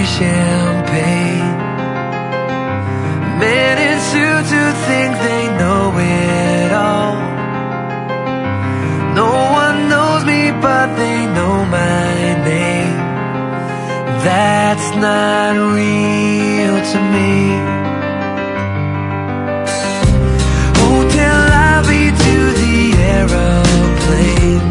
champagne. Men in suits who think they know it all. No one knows me, but they know my name. That's not real to me. Hotel lobby to the aeroplane.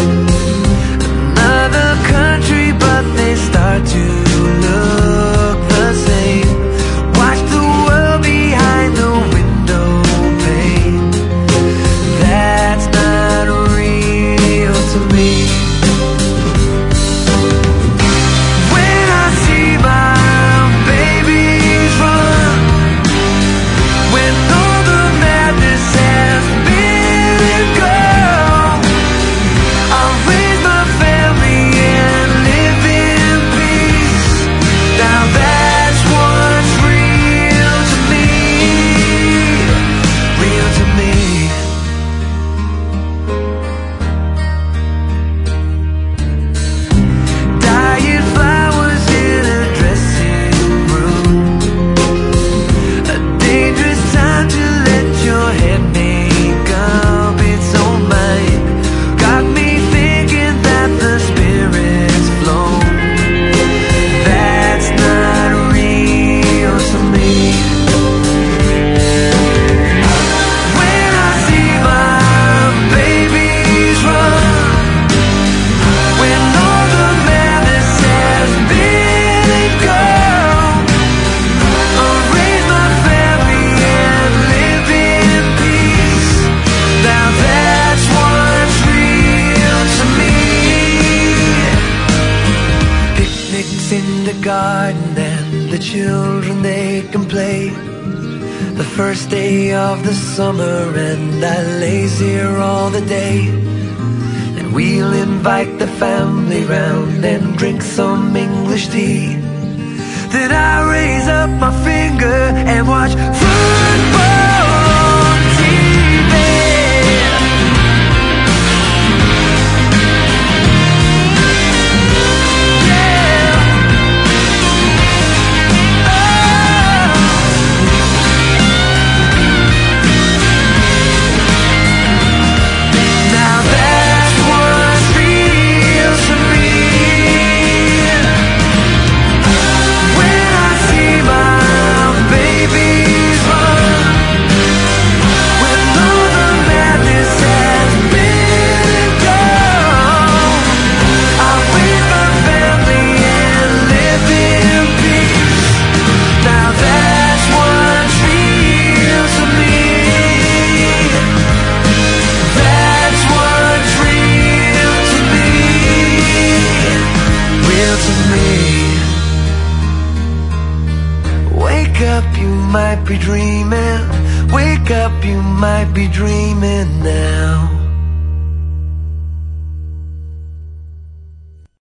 Another country, but they start to look the same. Watch the world behind the window pane. That's not real to me. When I see my babies run, when all the madness has been and gone, I'll raise my family and live in peace. Now that's what's real to me. Real to me. Dying flowers in a dressing room. A dangerous time to let your head make up its own mind. Got me thinking that the spirit's flown. That's not real to me. When I see my babies run, when all the madness has been and gone, I'll raise my family and live in peace. Now that's what's real to me. Picnics in the garden and the children, they can play. The first day of the summer and I lays here all the day. And we'll invite the family round and drink some English tea. Then I raise up my finger and watch football on TV. Yeah. Now that's what's real to me. When I see my babies run, when all the madness has been and gone, I'll raise my family and live in peace. Now that's what's real to me. That's what's real to me. Real to me. Wake up, you might be dreaming. Wake up, you might be dreaming now.